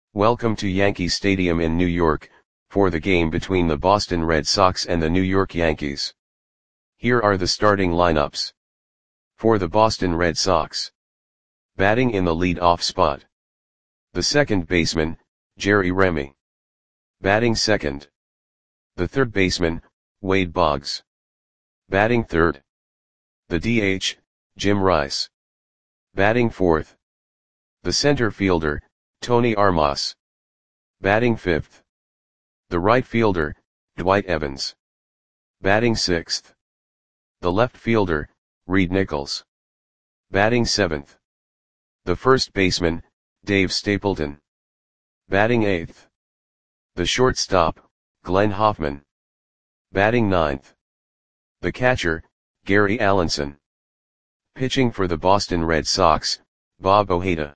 Welcome to Yankee Stadium in New York, for the game between the Boston Red Sox and the New York Yankees. Here are the starting lineups. For the Boston Red Sox. Batting in the lead-off spot. The second baseman, Jerry Remy. Batting second. The third baseman, Wade Boggs. Batting third. The DH, Jim Rice. Batting fourth. The center fielder, Tony Armas. Batting fifth. The right fielder, Dwight Evans. Batting sixth. The left fielder, Reed Nichols. Batting seventh. The first baseman, Dave Stapleton. Batting eighth. The shortstop, Glenn Hoffman. Batting ninth. The catcher, Gary Allenson. Pitching for the Boston Red Sox, Bob Ojeda.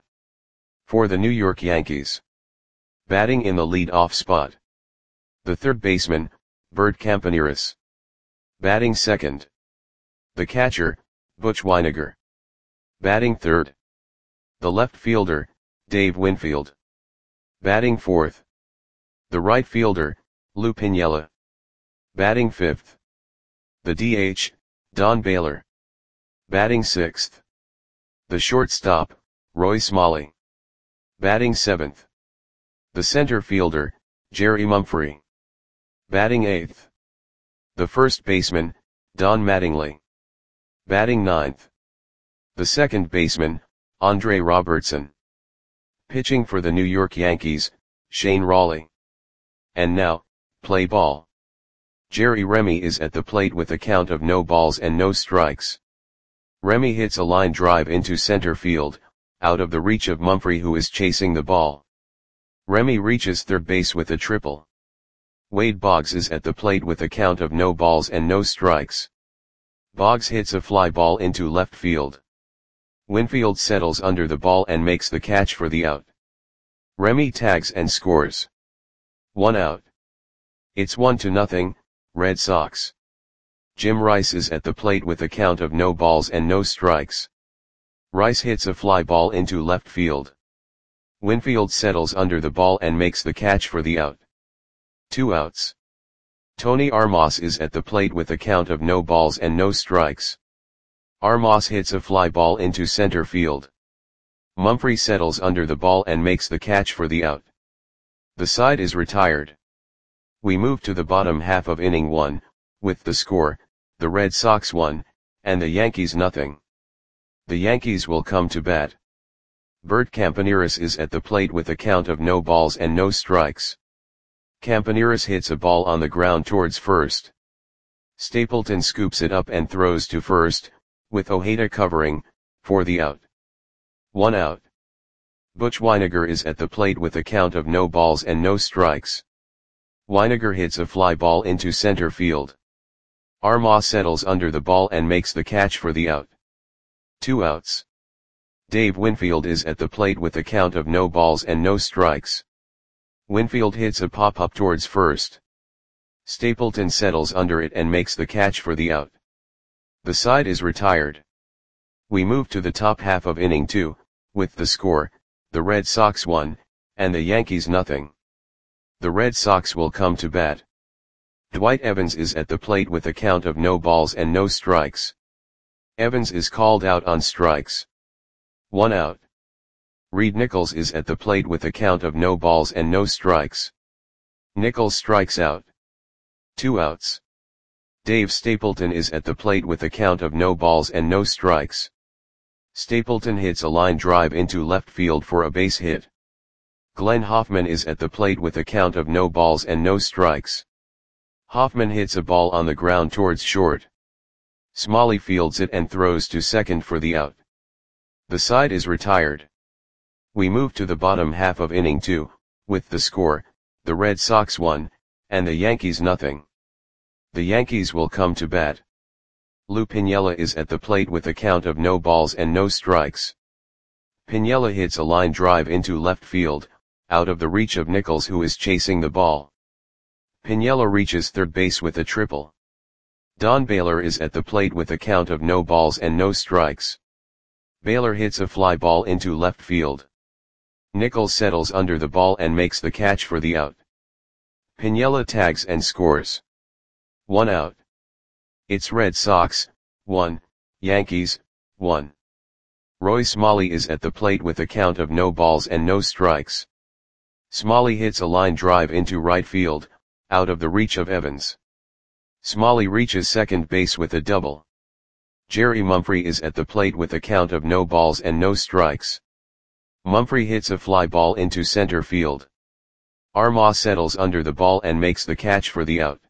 For the New York Yankees. Batting in the lead-off spot. The third baseman, Bert Campaneris. Batting second. The catcher, Butch Wynegar. Batting third. The left fielder, Dave Winfield. Batting fourth. The right fielder, Lou Piniella. Batting fifth. The DH, Don Baylor. Batting sixth. The shortstop, Roy Smalley. Batting seventh. The center fielder, Jerry Mumphrey. Batting eighth. The first baseman, Don Mattingly. Batting ninth. The second baseman, Andre Robertson. Pitching for the New York Yankees, Shane Rawley. And now, play ball. Jerry Remy is at the plate with a count of no balls and no strikes. Remy hits a line drive into center field, out of the reach of Mumphrey, who is chasing the ball. Remy reaches third base with a triple. Wade Boggs is at the plate with a count of no balls and no strikes. Boggs hits a fly ball into left field. Winfield settles under the ball and makes the catch for the out. Remy tags and scores. 1 out. It's 1-0, Red Sox. Jim Rice is at the plate with a count of no balls and no strikes. Rice hits a fly ball into left field. Winfield settles under the ball and makes the catch for the out. 2 outs. Tony Armas is at the plate with a count of no balls and no strikes. Armas hits a fly ball into center field. Mumphrey settles under the ball and makes the catch for the out. The side is retired. We move to the bottom half of inning 1, with the score, the Red Sox 1, and the Yankees 0. The Yankees will come to bat. Bert Campaneris is at the plate with a count of no balls and no strikes. Campaneris hits a ball on the ground towards first. Stapleton scoops it up and throws to first, with Ojeda covering, for the out. 1 out. Butch Wynegar is at the plate with a count of no balls and no strikes. Wynegar hits a fly ball into center field. Armas settles under the ball and makes the catch for the out. 2 outs. Dave Winfield is at the plate with a count of no balls and no strikes. Winfield hits a pop-up towards first. Stapleton settles under it and makes the catch for the out. The side is retired. We move to the top half of inning 2, with the score, the Red Sox 1, and the Yankees 0. The Red Sox will come to bat. Dwight Evans is at the plate with a count of no balls and no strikes. Evans is called out on strikes. 1 out. Reed Nichols is at the plate with a count of no balls and no strikes. Nichols strikes out. 2 outs. Dave Stapleton is at the plate with a count of no balls and no strikes. Stapleton hits a line drive into left field for a base hit. Glenn Hoffman is at the plate with a count of no balls and no strikes. Hoffman hits a ball on the ground towards short. Smalley fields it and throws to second for the out. The side is retired. We move to the bottom half of inning 2, with the score, the Red Sox 1, and the Yankees 0. The Yankees will come to bat. Lou Piniella is at the plate with a count of no balls and no strikes. Piniella hits a line drive into left field, out of the reach of Nichols, who is chasing the ball. Piniella reaches third base with a triple. Don Baylor is at the plate with a count of no balls and no strikes. Baylor hits a fly ball into left field. Nichols settles under the ball and makes the catch for the out. Piniella tags and scores. 1 out. It's Red Sox, 1, Yankees, 1. Roy Smalley is at the plate with a count of no balls and no strikes. Smalley hits a line drive into right field, out of the reach of Evans. Smalley reaches second base with a double. Jerry Mumphrey is at the plate with a count of no balls and no strikes. Mumphrey hits a fly ball into center field. Armah settles under the ball and makes the catch for the out.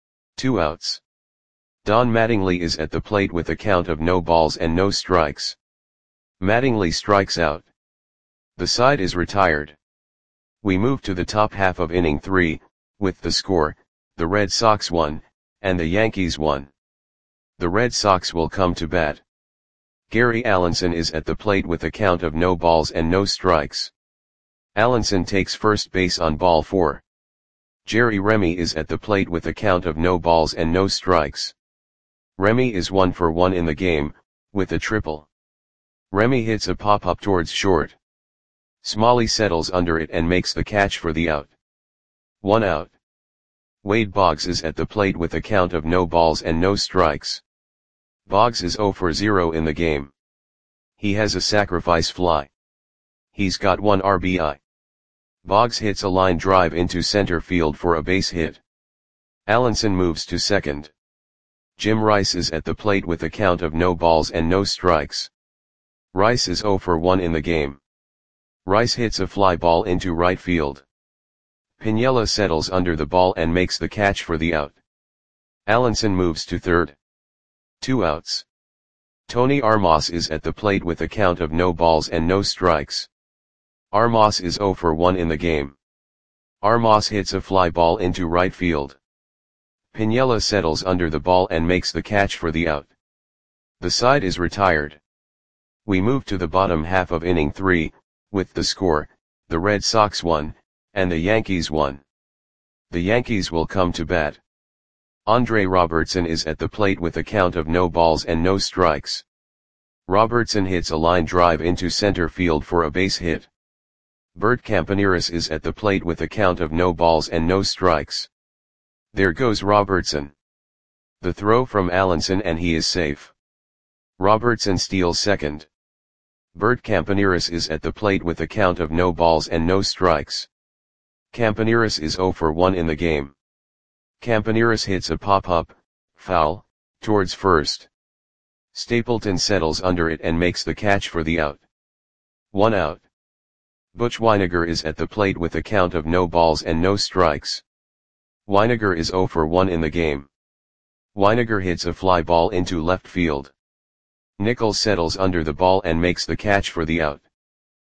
2 outs. Don Mattingly is at the plate with a count of no balls and no strikes. Mattingly strikes out. The side is retired. We move to the top half of inning 3, with the score, the Red Sox 1, and the Yankees 1. The Red Sox will come to bat. Gary Allenson is at the plate with a count of no balls and no strikes. Allenson takes first base on ball 4. Jerry Remy is at the plate with a count of no balls and no strikes. Remy is 1 for 1 in the game, with a triple. Remy hits a pop-up towards short. Smalley settles under it and makes the catch for the out. 1 out. Wade Boggs is at the plate with a count of no balls and no strikes. Boggs is 0 for 0 in the game. He has a sacrifice fly. He's got 1 RBI. Boggs hits a line drive into center field for a base hit. Allenson moves to second. Jim Rice is at the plate with a count of no balls and no strikes. Rice is 0 for 1 in the game. Rice hits a fly ball into right field. Piniella settles under the ball and makes the catch for the out. Allenson moves to third. 2 outs. Tony Armas is at the plate with a count of no balls and no strikes. Armas is 0 for 1 in the game. Armas hits a fly ball into right field. Piniella settles under the ball and makes the catch for the out. The side is retired. We move to the bottom half of inning 3, with the score, the Red Sox 1, and the Yankees 1. The Yankees will come to bat. Andre Robertson is at the plate with a count of no balls and no strikes. Robertson hits a line drive into center field for a base hit. Bert Campaneris is at the plate with a count of no balls and no strikes. There goes Robertson. The throw from Allenson and he is safe. Robertson steals second. Bert Campaneris is at the plate with a count of no balls and no strikes. Campaneris is 0 for 1 in the game. Campaneris hits a pop-up, foul, towards first. Stapleton settles under it and makes the catch for the out. 1 out. Butch Wynegar is at the plate with a count of no balls and no strikes. Wynegar is 0 for 1 in the game. Wynegar hits a fly ball into left field. Nichols settles under the ball and makes the catch for the out.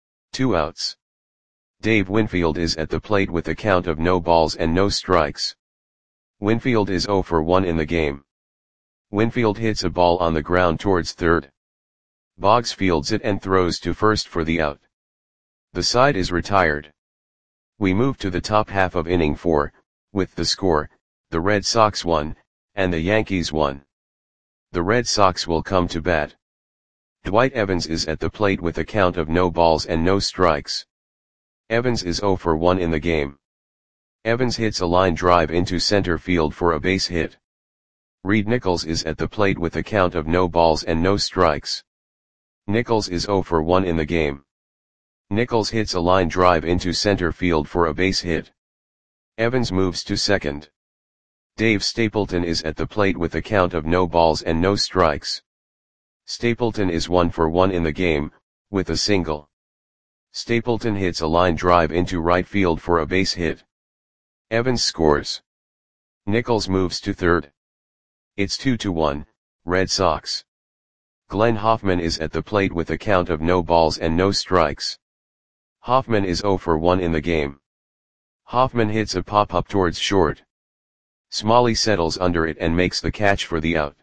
2 outs. Dave Winfield is at the plate with a count of no balls and no strikes. Winfield is 0 for 1 in the game. Winfield hits a ball on the ground towards third. Boggs fields it and throws to first for the out. The side is retired. We move to the top half of inning 4, with the score, the Red Sox 1, and the Yankees 1. The Red Sox will come to bat. Dwight Evans is at the plate with a count of no balls and no strikes. Evans is 0 for 1 in the game. Evans hits a line drive into center field for a base hit. Reed Nichols is at the plate with a count of no balls and no strikes. Nichols is 0 for 1 in the game. Nichols hits a line drive into center field for a base hit. Evans moves to second. Dave Stapleton is at the plate with a count of no balls and no strikes. Stapleton is 1 for 1 in the game, with a single. Stapleton hits a line drive into right field for a base hit. Evans scores. Nichols moves to third. It's 2-1, Red Sox. Glenn Hoffman is at the plate with a count of no balls and no strikes. Hoffman is 0 for 1 in the game. Hoffman hits a pop-up towards short. Smalley settles under it and makes the catch for the out.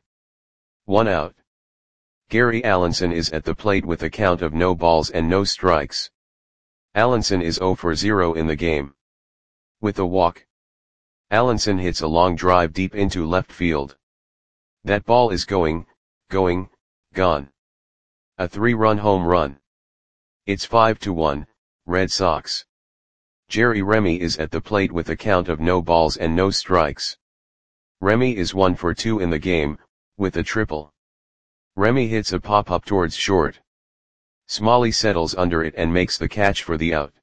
1 out. Gary Allenson is at the plate with a count of no balls and no strikes. Allenson is 0 for 0 in the game. With a walk. Allenson hits a long drive deep into left field. That ball is gone. A 3-run home run. It's 5-1, Red Sox. Jerry Remy is at the plate with a count of no balls and no strikes. Remy is 1 for 2 in the game, with a triple. Remy hits a pop-up towards short. Smalley settles under it and makes the catch for the out.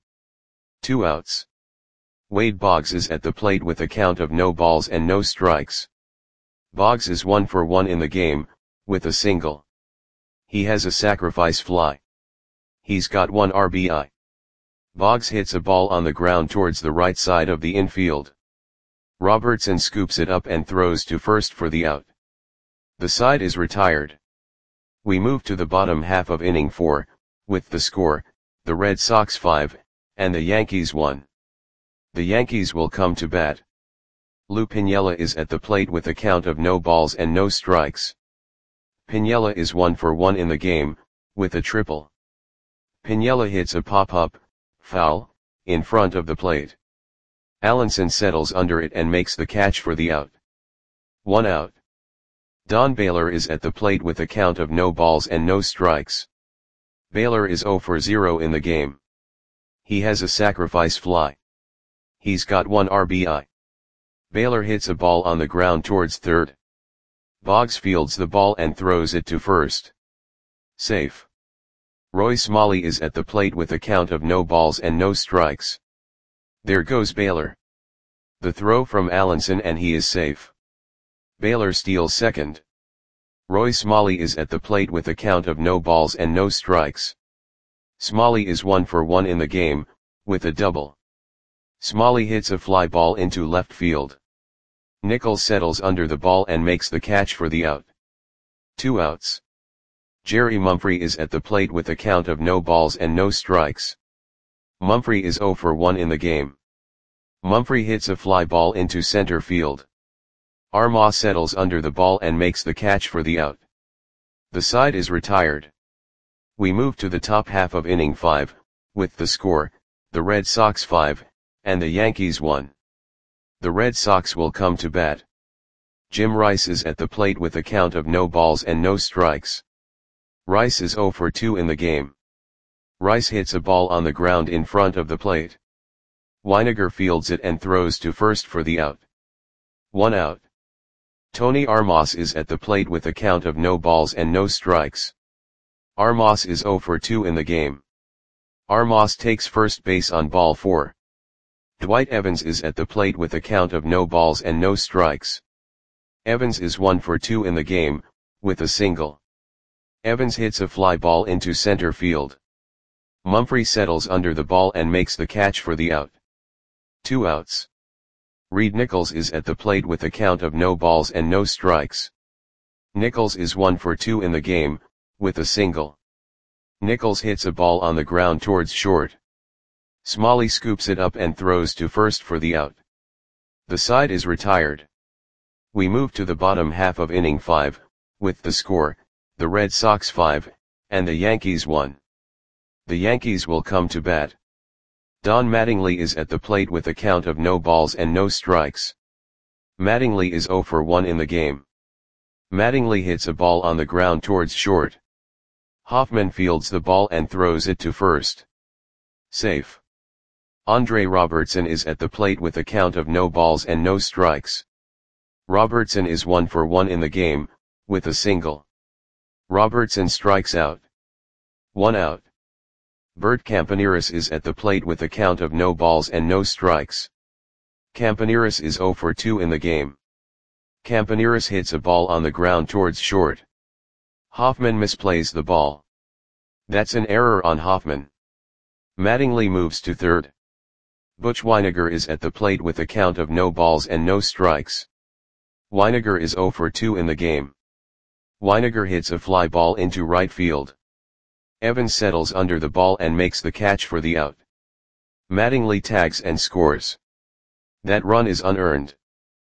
2 outs. Wade Boggs is at the plate with a count of no balls and no strikes. Boggs is 1 for 1 in the game, with a single. He has a sacrifice fly. He's got 1 RBI. Boggs hits a ball on the ground towards the right side of the infield. Robertson scoops it up and throws to first for the out. The side is retired. We move to the bottom half of inning 4, with the score, the Red Sox 5, and the Yankees 1. The Yankees will come to bat. Lou Piniella is at the plate with a count of no balls and no strikes. Piniella is 1 for 1 in the game, with a triple. Piniella hits a pop-up, foul, in front of the plate. Allenson settles under it and makes the catch for the out. 1 out. Don Baylor is at the plate with a count of no balls and no strikes. Baylor is 0 for 0 in the game. He has a sacrifice fly. He's got 1 RBI. Baylor hits a ball on the ground towards third. Boggs fields the ball and throws it to first. Safe. Roy Smalley is at the plate with a count of no balls and no strikes. There goes Baylor. The throw from Allenson and he is safe. Baylor steals second. Roy Smalley is at the plate with a count of no balls and no strikes. Smalley is 1 for 1 in the game, with a double. Smalley hits a fly ball into left field. Nichols settles under the ball and makes the catch for the out. 2 outs. Jerry Mumphrey is at the plate with a count of no balls and no strikes. Mumphrey is 0 for 1 in the game. Mumphrey hits a fly ball into center field. Armah settles under the ball and makes the catch for the out. The side is retired. We move to the top half of inning 5, with the score, the Red Sox 5, and the Yankees 1. The Red Sox will come to bat. Jim Rice is at the plate with a count of no balls and no strikes. Rice is 0 for 2 in the game. Rice hits a ball on the ground in front of the plate. Weiniger fields it and throws to first for the out. 1 out. Tony Armas is at the plate with a count of no balls and no strikes. Armas is 0 for 2 in the game. Armas takes first base on ball 4. Dwight Evans is at the plate with a count of no balls and no strikes. Evans is 1 for 2 in the game, with a single. Evans hits a fly ball into center field. Mumphrey settles under the ball and makes the catch for the out. 2 outs. Reed Nichols is at the plate with a count of no balls and no strikes. Nichols is 1 for 2 in the game, with a single. Nichols hits a ball on the ground towards short. Smalley scoops it up and throws to first for the out. The side is retired. We move to the bottom half of inning 5, with the score, the Red Sox 5, and the Yankees 1. The Yankees will come to bat. Don Mattingly is at the plate with a count of no balls and no strikes. Mattingly is 0 for 1 in the game. Mattingly hits a ball on the ground towards short. Hoffman fields the ball and throws it to first. Safe. Andre Robertson is at the plate with a count of no balls and no strikes. Robertson is 1 for 1 in the game, with a single. Robertson strikes out. 1 out. Bert Campaneris is at the plate with a count of no balls and no strikes. Campaneris is 0 for 2 in the game. Campaneris hits a ball on the ground towards short. Hoffman misplays the ball. That's an error on Hoffman. Mattingly moves to third. Butch Weiniger is at the plate with a count of no balls and no strikes. Weiniger is 0 for 2 in the game. Weiniger hits a fly ball into right field. Evans settles under the ball and makes the catch for the out. Mattingly tags and scores. That run is unearned.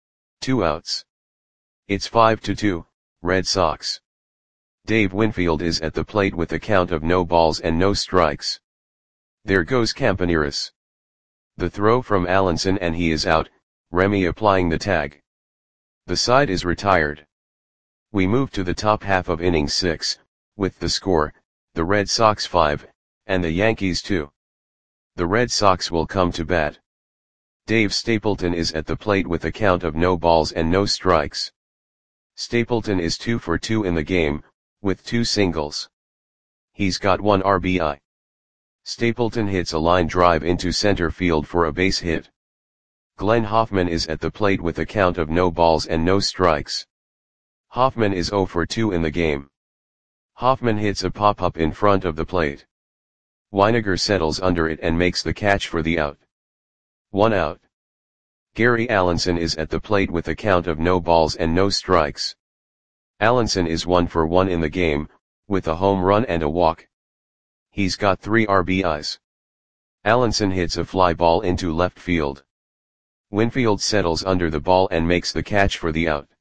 2 outs. It's 5-2, Red Sox. Dave Winfield is at the plate with a count of no balls and no strikes. There goes Campaneris. The throw from Allenson and he is out, Remy applying the tag. The side is retired. We move to the top half of inning 6, with the score, the Red Sox 5, and the Yankees 2. the Red Sox will come to bat. Dave Stapleton is at the plate with a count of no balls and no strikes. Stapleton is 2 for 2 in the game, with 2 singles. He's got 1 RBI. Stapleton hits a line drive into center field for a base hit. Glenn Hoffman is at the plate with a count of no balls and no strikes. Hoffman is 0 for 2 in the game. Hoffman hits a pop-up in front of the plate. Weiniger settles under it and makes the catch for the out. 1 out. Gary Allenson is at the plate with a count of no balls and no strikes. Allenson is 1 for 1 in the game, with a home run and a walk. He's got 3 RBIs. Allenson hits a fly ball into left field. Winfield settles under the ball and makes the catch for the out.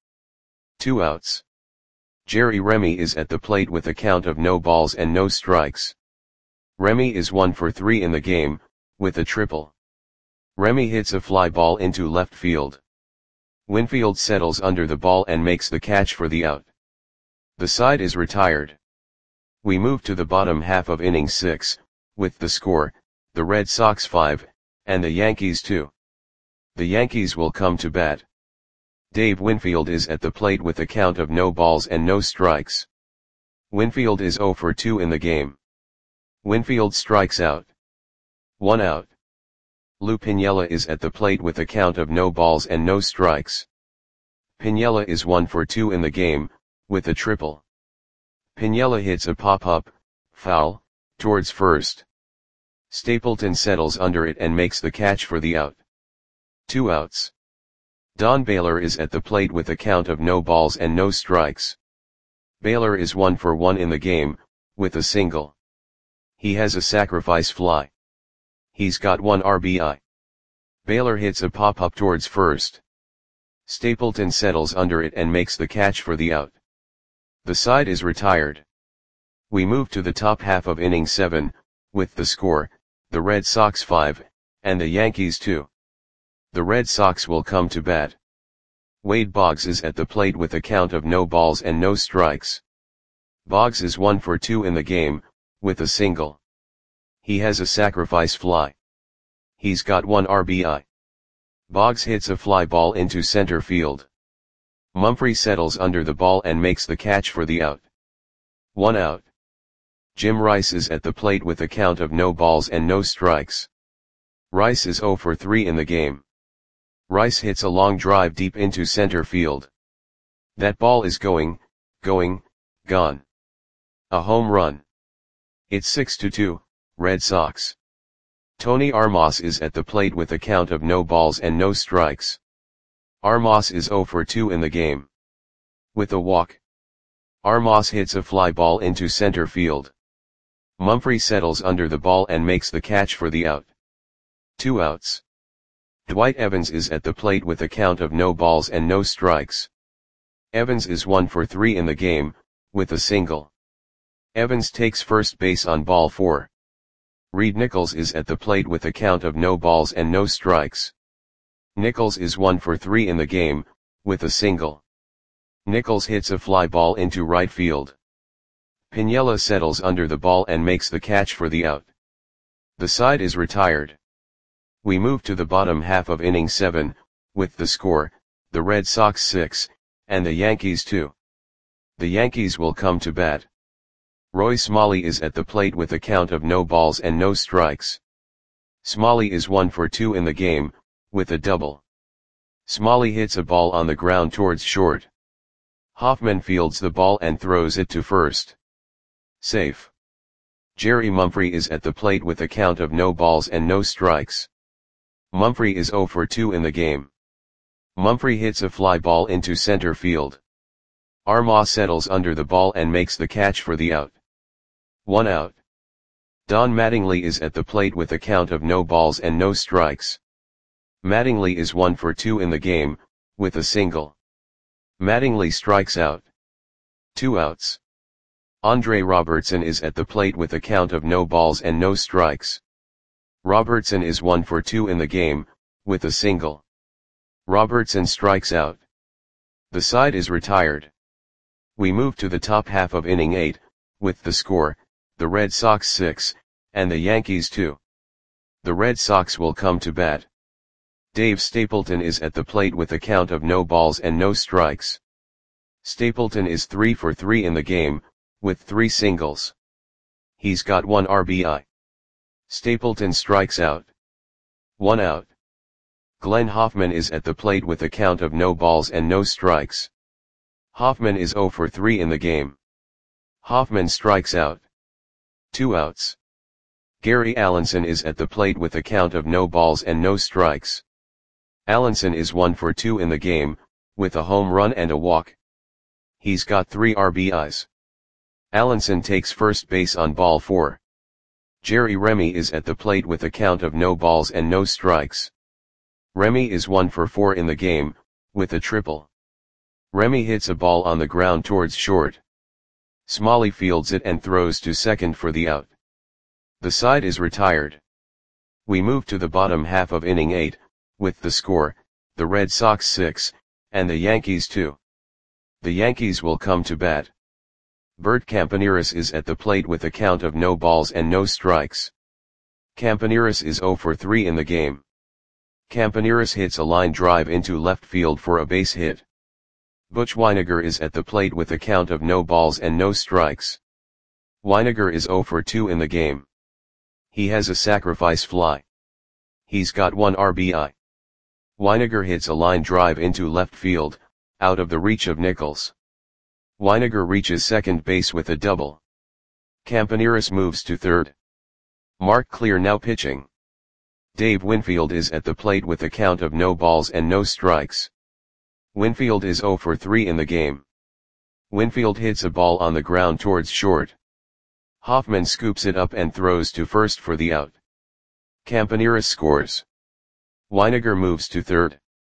2 outs. Jerry Remy is at the plate with a count of no balls and no strikes. Remy is 1 for 3 in the game, with a triple. Remy hits a fly ball into left field. Winfield settles under the ball and makes the catch for the out. The side is retired. We move to the bottom half of inning 6, with the score, the Red Sox 5, and the Yankees 2. The Yankees will come to bat. Dave Winfield is at the plate with a count of no balls and no strikes. Winfield is 0 for 2 in the game. Winfield strikes out. 1 out. Lou Piniella is at the plate with a count of no balls and no strikes. Piniella is 1 for 2 in the game, with a triple. Piniella hits a pop-up, foul, towards first. Stapleton settles under it and makes the catch for the out. 2 outs. Don Baylor is at the plate with a count of no balls and no strikes. Baylor is 1 for 1 in the game, with a single. He has a sacrifice fly. He's got 1 RBI. Baylor hits a pop-up towards first. Stapleton settles under it and makes the catch for the out. The side is retired. We move to the top half of inning 7, with the score, the Red Sox 5, and the Yankees 2. The Red Sox will come to bat. Wade Boggs is at the plate with a count of no balls and no strikes. Boggs is 1 for 2 in the game, with a single. He has a sacrifice fly. He's got 1 RBI. Boggs hits a fly ball into center field. Mumphrey settles under the ball and makes the catch for the out. 1 out. Jim Rice is at the plate with a count of no balls and no strikes. Rice is 0 for 3 in the game. Rice hits a long drive deep into center field. That ball is gone. A home run. It's 6-2, Red Sox. Tony Armas is at the plate with a count of no balls and no strikes. Armas is 0 for 2 in the game. With a walk. Armas hits a fly ball into center field. Mumphrey settles under the ball and makes the catch for the out. 2 outs. Dwight Evans is at the plate with a count of no balls and no strikes. Evans is 1 for 3 in the game, with a single. Evans takes first base on ball 4. Reed Nichols is at the plate with a count of no balls and no strikes. Nichols is 1 for 3 in the game, with a single. Nichols hits a fly ball into right field. Piniella settles under the ball and makes the catch for the out. The side is retired. We move to the bottom half of inning 7, with the score, the Red Sox 6, and the Yankees 2. The Yankees will come to bat. Roy Smalley is at the plate with a count of no balls and no strikes. Smalley is 1 for 2 in the game, with a double. Smalley hits a ball on the ground towards short. Hoffman fields the ball and throws it to first. Safe. Jerry Mumphrey is at the plate with a count of no balls and no strikes. Mumphrey is 0 for 2 in the game. Mumphrey hits a fly ball into center field. Armas settles under the ball and makes the catch for the out. 1 out. Don Mattingly is at the plate with a count of no balls and no strikes. Mattingly is 1 for 2 in the game, with a single. Mattingly strikes out. 2 outs. Andre Robertson is at the plate with a count of no balls and no strikes. Robertson is 1 for 2 in the game, with a single. Robertson strikes out. The side is retired. We move to the top half of inning 8, with the score, the Red Sox 6, and the Yankees 2. The Red Sox will come to bat. Dave Stapleton is at the plate with a count of no balls and no strikes. Stapleton is 3 for 3 in the game, with 3 singles. He's got 1 RBI. Stapleton strikes out. 1 out. Glenn Hoffman is at the plate with a count of no balls and no strikes. Hoffman is 0 for 3 in the game. Hoffman strikes out. 2 outs. Gary Allenson is at the plate with a count of no balls and no strikes. Allenson is 1 for 2 in the game, with a home run and a walk. He's got 3 RBIs. Allenson takes first base on ball 4. Jerry Remy is at the plate with a count of no balls and no strikes. Remy is 1 for 4 in the game, with a triple. Remy hits a ball on the ground towards short. Smalley fields it and throws to second for the out. The side is retired. We move to the bottom half of inning 8, with the score, the Red Sox 6, and the Yankees 2. The Yankees will come to bat. Bert Campaneris is at the plate with a count of no balls and no strikes. Campaneris is 0 for 3 in the game. Campaneris hits a line drive into left field for a base hit. Butch Wynegar is at the plate with a count of no balls and no strikes. Wynegar is 0 for 2 in the game. He has a sacrifice fly. He's got 1 RBI. Wynegar hits a line drive into left field, out of the reach of Nichols. Wynegar reaches second base with a double. Campaneris moves to third. Mark Clear now pitching. Dave Winfield is at the plate with a count of no balls and no strikes. Winfield is 0 for 3 in the game. Winfield hits a ball on the ground towards short. Hoffman scoops it up and throws to first for the out. Campaneris scores. Wynegar moves to third.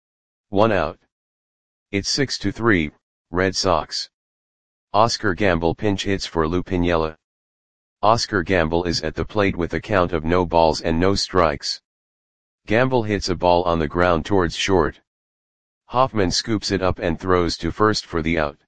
1 out. It's 6-3, Red Sox. Oscar Gamble pinch hits for Lou Piniella. Oscar Gamble is at the plate with a count of no balls and no strikes. Gamble hits a ball on the ground towards short. Hoffman scoops it up and throws to first for the out.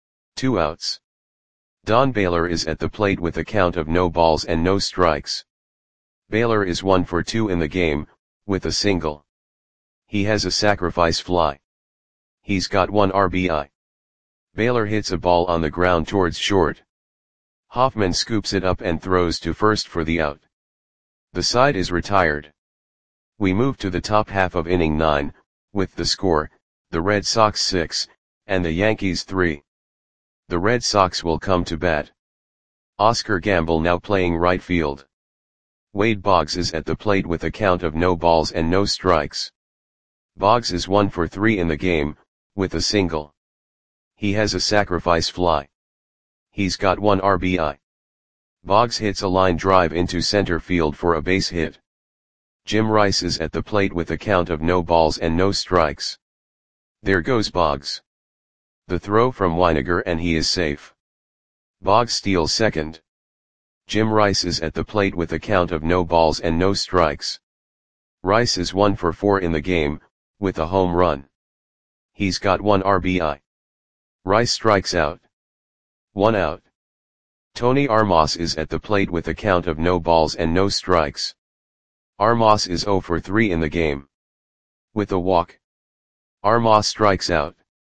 2 outs. Don Baylor is at the plate with a count of no balls and no strikes. Baylor is 1 for 2 in the game, with a single. He has a sacrifice fly. He's got 1 RBI. Baylor hits a ball on the ground towards short. Hoffman scoops it up and throws to first for the out. The side is retired. We move to the top half of inning 9, with the score, the Red Sox 6, and the Yankees 3. The Red Sox will come to bat. Oscar Gamble now playing right field. Wade Boggs is at the plate with a count of no balls and no strikes. Boggs is 1 for 3 in the game, with a single. He has a sacrifice fly. He's got 1 RBI. Boggs hits a line drive into center field for a base hit. Jim Rice is at the plate with a count of no balls and no strikes. There goes Boggs. The throw from Wynegar and he is safe. Boggs steals second. Jim Rice is at the plate with a count of no balls and no strikes. Rice is 1 for 4 in the game, with a home run. He's got 1 RBI. Rice strikes out. 1 out. Tony Armas is at the plate with a count of no balls and no strikes. Armas is 0 for 3 in the game. With a walk. Armas strikes out.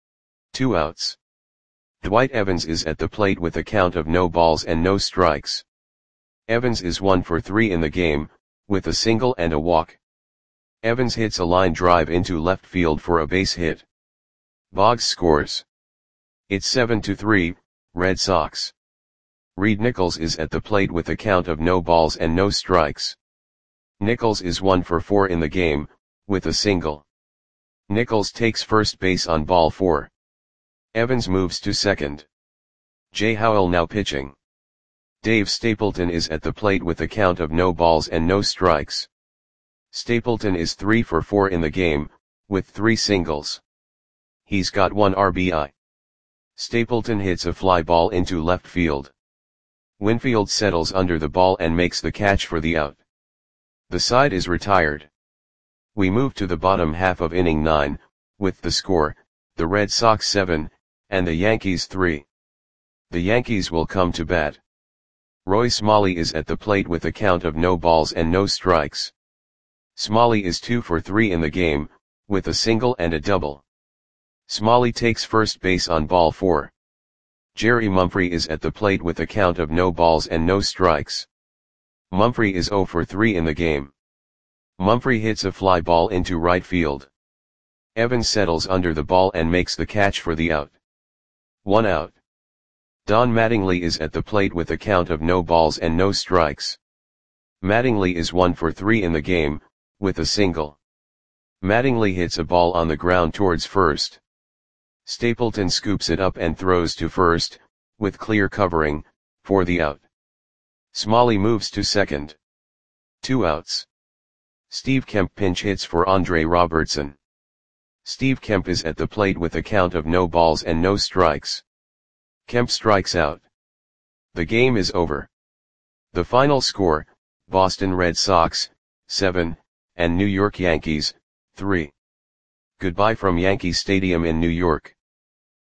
2 outs. Dwight Evans is at the plate with a count of no balls and no strikes. Evans is 1 for 3 in the game, with a single and a walk. Evans hits a line drive into left field for a base hit. Boggs scores. It's 7-3, Red Sox. Reed Nichols is at the plate with a count of no balls and no strikes. Nichols is 1 for 4 in the game, with a single. Nichols takes first base on ball 4. Evans moves to second. Jay Howell now pitching. Dave Stapleton is at the plate with a count of no balls and no strikes. Stapleton is 3 for 4 in the game, with 3 singles. He's got 1 RBI. Stapleton hits a fly ball into left field. Winfield settles under the ball and makes the catch for the out. The side is retired. We move to the bottom half of inning 9, with the score, the Red Sox 7, and the Yankees 3. The Yankees will come to bat. Roy Smalley is at the plate with a count of no balls and no strikes. Smalley is 2 for 3 in the game, with a single and a double. Smalley takes first base on ball 4. Jerry Mumphrey is at the plate with a count of no balls and no strikes. Mumphrey is 0 for 3 in the game. Mumphrey hits a fly ball into right field. Evans settles under the ball and makes the catch for the out. 1 out. Don Mattingly is at the plate with a count of no balls and no strikes. Mattingly is 1 for 3 in the game, with a single. Mattingly hits a ball on the ground towards first. Stapleton scoops it up and throws to first, with clear covering, for the out. Smalley moves to second. 2 outs. Steve Kemp pinch hits for Andre Robertson. Steve Kemp is at the plate with a count of no balls and no strikes. Kemp strikes out. The game is over. The final score, Boston Red Sox, 7, and New York Yankees, 3. Goodbye from Yankee Stadium in New York.